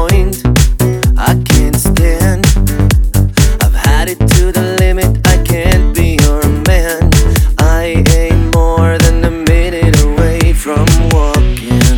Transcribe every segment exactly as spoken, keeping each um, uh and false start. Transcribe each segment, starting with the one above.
point I can't stand. I've had it to the limit, I can't be your man. I ain't more than a minute away from walking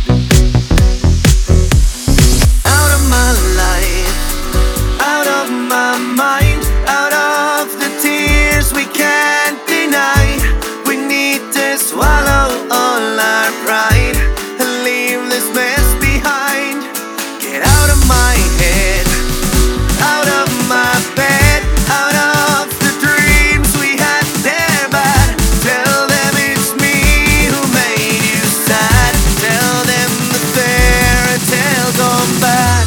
out of my life, out of my mind, out of the tears we can't deny. We need to swallow all our pride and leave this mess behind. Get out of my head, out of my bed, out of the dreams we had there bad. Tell them it's me who made you sad. Tell them the fairy tale gone bad.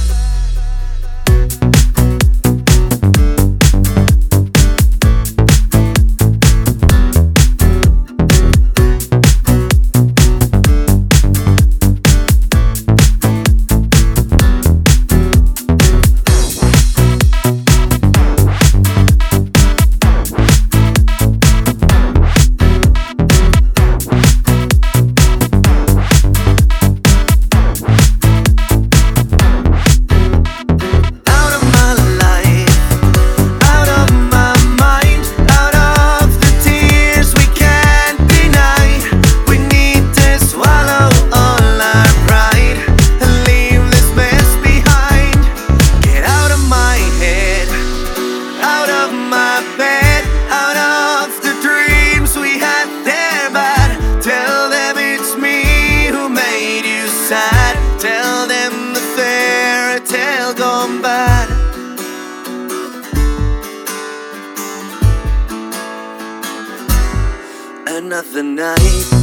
Tell them the fairy tale gone bad. Another night